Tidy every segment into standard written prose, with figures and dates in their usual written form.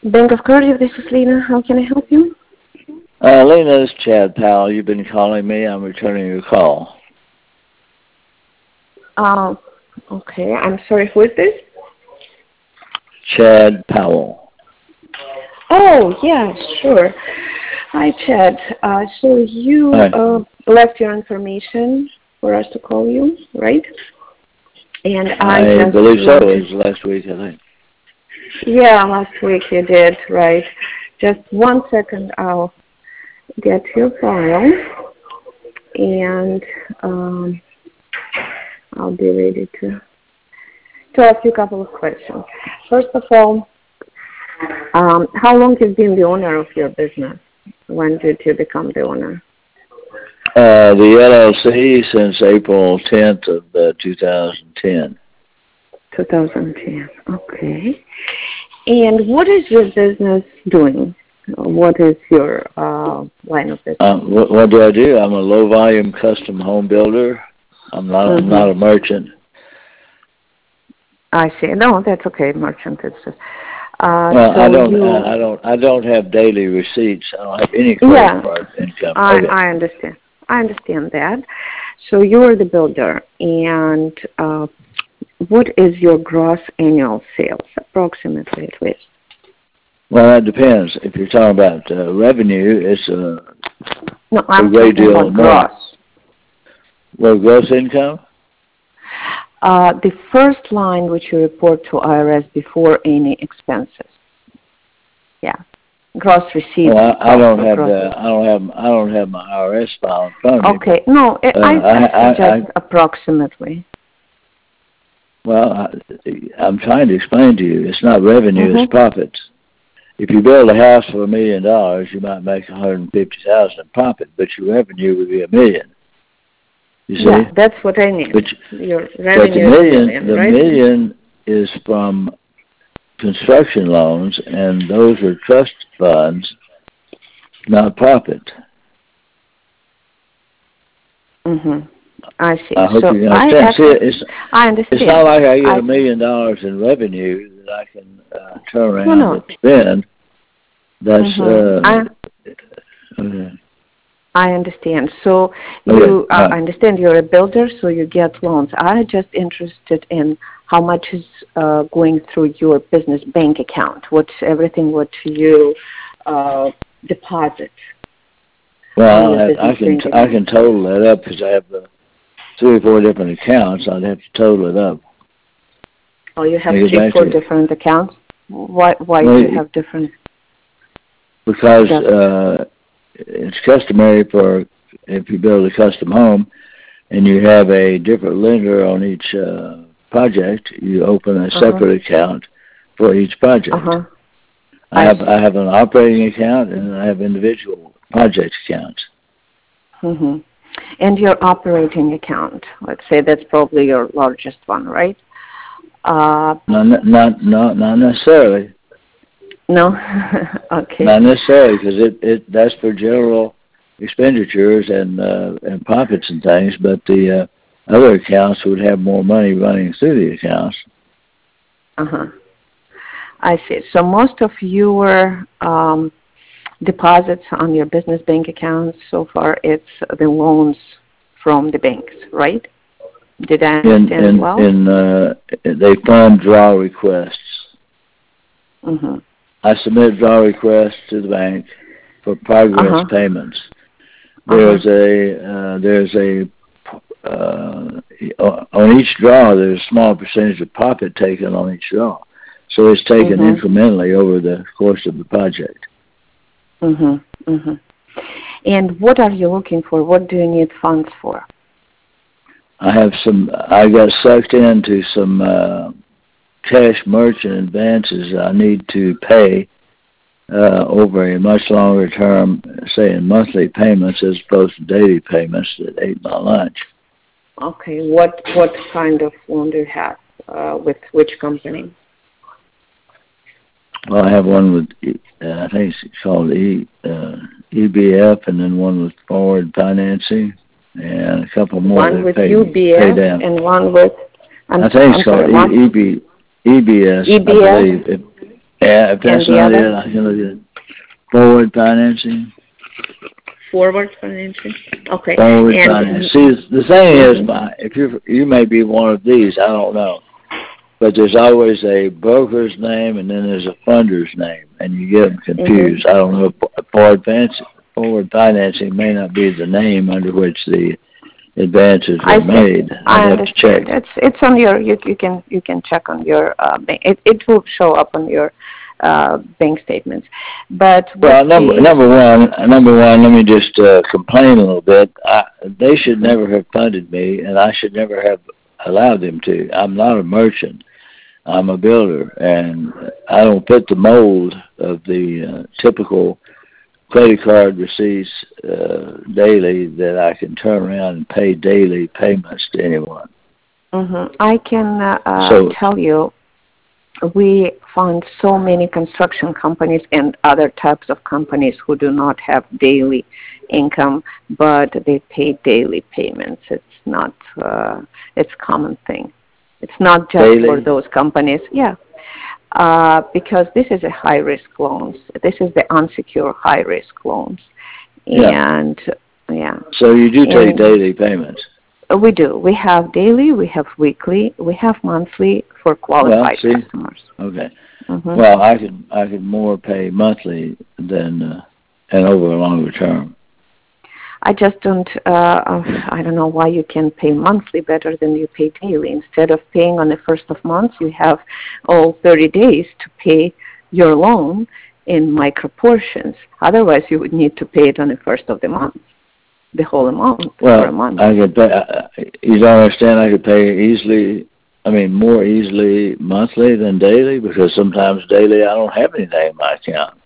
Bank of Cardiff, this is Lena. How can I help you? Lena, this is Chad Powell. You've been calling me. I'm returning your call. Uh, okay, I'm sorry, who is this? Chad Powell. Oh, yeah, sure. Hi, Chad. So you Hi. left your information for us to call you, right? And I I just believe so. wanted... It was last week, I think. Yeah, last week you did, right. Just 1 second, I'll get your file, and I'll be ready to ask you a couple of questions. First of all, how long have you been the owner of your business? When did you become the owner? The LLC since April 10th of 2010. 2010. Okay. And what is your business doing? What is your line of business? What do I do? I'm a low-volume custom home builder. I'm not a merchant. I see. No, that's okay. Merchant, it's just. Well, So I don't have daily receipts. I don't have any credit card income. Okay. I understand. I understand that. So you're the builder, and what is your gross annual sales, approximately at least? Well, that depends. If you're talking about revenue, it's I'm a great talking deal about more. gross. Well, gross income? The first line which you report to IRS before any expenses. Yeah, gross receipts. Well, I don't have my IRS file in front of me. Okay, no, I suggest approximately. Well, I'm trying to explain to you. It's not revenue; it's profits. If you build a house for $1 million, you might make $150,000 in profit, but your revenue would be $1 million. You see? Yeah, that's what I mean. Your revenue but is $1 million is from construction loans, and those are trust funds, not profit. I see. I hope you understand. I understand. It's not like I get $1 million in revenue that I can turn around and spend. That's I understand. So I understand you're a builder, so you get loans. I'm just interested in how much is going through your business bank account. What's everything what you deposit? Well, I can total that up because I have 3 or 4 different accounts. I'd have to total it up. Oh, you have 3 or 4 different accounts? Why do you have different? Because it's customary for if you build a custom home and you have a different lender on each project, you open a separate account for each project. I have an operating account and I have individual project accounts. And your operating account, let's say that's probably your largest one, right? Not necessarily. No? Okay. Not necessarily, because that's for general expenditures and profits and things, but the other accounts would have more money running through the accounts. I see. So most of your deposits on your business bank accounts so far, it's the loans from the banks, right? Did I understand well? They form draw requests. I submit draw requests to the bank for progress payments. There's on each draw, there's a small percentage of profit taken on each draw. So it's taken incrementally over the course of the project. And what are you looking for? What do you need funds for? I got sucked into some cash merchant advances I need to pay over a much longer term, say in monthly payments as opposed to daily payments that ate my lunch. Okay, what kind of loan do you have? With which company? Well, I have one with, I think it's called EBF, and then one with Forward Financing, and a couple more. One with UBS and one with... I think it's called EBS. EBS? Yeah, if that's not it, I can look at forward financing. Forward financing. Okay. Forward financing. See, the thing is, if you may be one of these, I don't know, but there's always a broker's name and then there's a funder's name, and you get them confused. I don't know. Forward financing may not be the name under which the advances were made. I have to check. It's on your. You can check on your bank. It will show up on your bank statements. But number one, let me just complain a little bit. They should never have funded me, and I should never have allowed them to. I'm not a merchant. I'm a builder, and I don't fit the mold of the typical credit card receipts daily that I can turn around and pay daily payments to anyone. I can tell you, we found so many construction companies and other types of companies who do not have daily income, but they pay daily payments. It's not, it's a common thing. It's not just daily? For those companies. Yeah. Because this is a high-risk loans. This is the unsecured high-risk loans. And, So you do take daily payments? We do. We have daily, we have weekly, we have monthly for qualified customers. Okay. Well, I could more pay monthly than and over a longer term. I just don't, I don't know why you can pay monthly better than you pay daily. Instead of paying on the first of month, you have all 30 days to pay your loan in micro portions. Otherwise, you would need to pay it on the first of the month, the whole amount for a month. I could pay, you don't understand, I could pay easily, more easily monthly than daily, because sometimes daily I don't have anything in my account.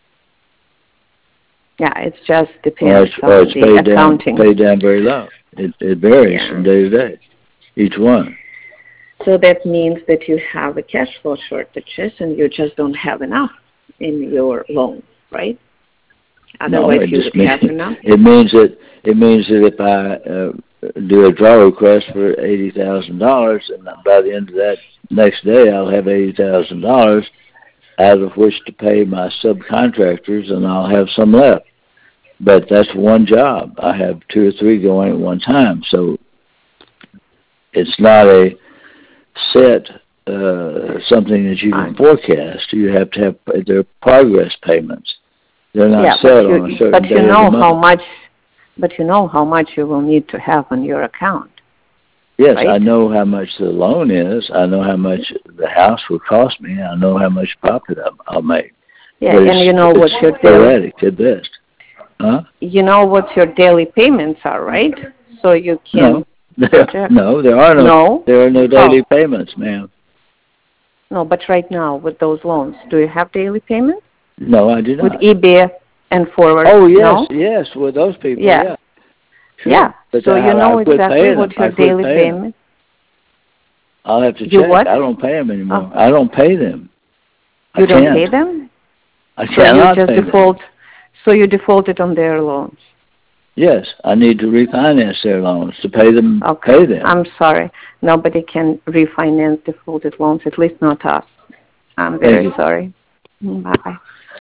Yeah, it just depends on the accounting. Paid down very low. It varies from day to day, each one. So that means that you have a cash flow shortages and you just don't have enough in your loan, right? Otherwise, you would have enough. It means that if I do a draw request for $80,000, and by the end of that next day, I'll have $80,000 out of which to pay my subcontractors, and I'll have some left. But that's one job. I have 2 or 3 going at one time, so it's not a set something that you can forecast. You have to have their progress payments. They're not set on a certain day of the month. But you know how much you will need to have on your account. Yes, right? I know how much the loan is. I know how much the house will cost me. I know how much profit I'll make. Yeah, and you know what your daily at best. Huh? You know what your daily payments are, right? So you can. No, there are no. There are no daily payments, ma'am. No, but right now with those loans, do you have daily payments? No, I do not. With eBay and forward. Oh yes, no? yes, with those people. Yeah. Sure. Yeah. So you know exactly what your daily payment. I'll have to check. What? I don't pay them anymore. I don't pay them. You don't pay them? I cannot pay them. So you defaulted on their loans? Yes, I need to refinance their loans to pay them. Okay. Pay them. I'm sorry. Nobody can refinance defaulted loans, at least not us. I'm very sorry. Bye-bye.